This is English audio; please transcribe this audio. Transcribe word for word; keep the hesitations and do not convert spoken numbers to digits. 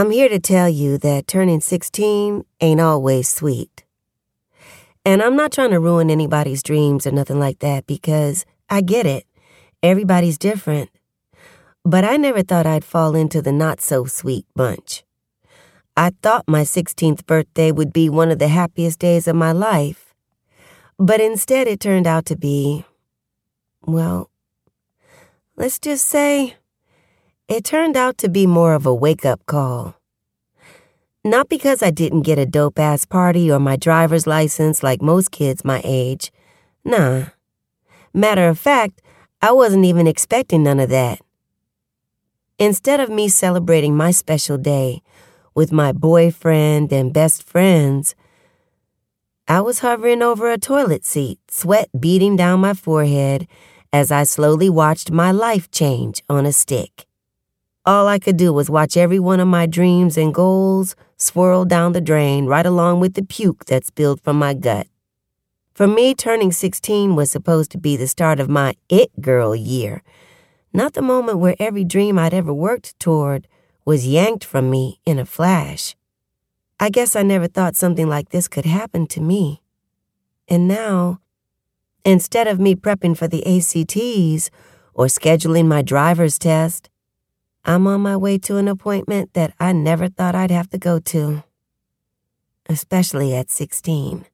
I'm here to tell you that turning sixteen ain't always sweet. And I'm not trying to ruin anybody's dreams or nothing like that because I get it. Everybody's different. But I never thought I'd fall into the not-so-sweet bunch. I thought my sixteenth birthday would be one of the happiest days of my life. But instead it turned out to be, well, let's just say, it turned out to be more of a wake-up call. Not because I didn't get a dope-ass party or my driver's license like most kids my age. Nah. Matter of fact, I wasn't even expecting none of that. Instead of me celebrating my special day with my boyfriend and best friends, I was hovering over a toilet seat, sweat beading down my forehead as I slowly watched my life change on a stick. All I could do was watch every one of my dreams and goals swirl down the drain right along with the puke that spilled from my gut. For me, turning sixteen was supposed to be the start of my it girl year, not the moment where every dream I'd ever worked toward was yanked from me in a flash. I guess I never thought something like this could happen to me. And now, instead of me prepping for the A C Ts or scheduling my driver's test, I'm on my way to an appointment that I never thought I'd have to go to, especially at sixteen.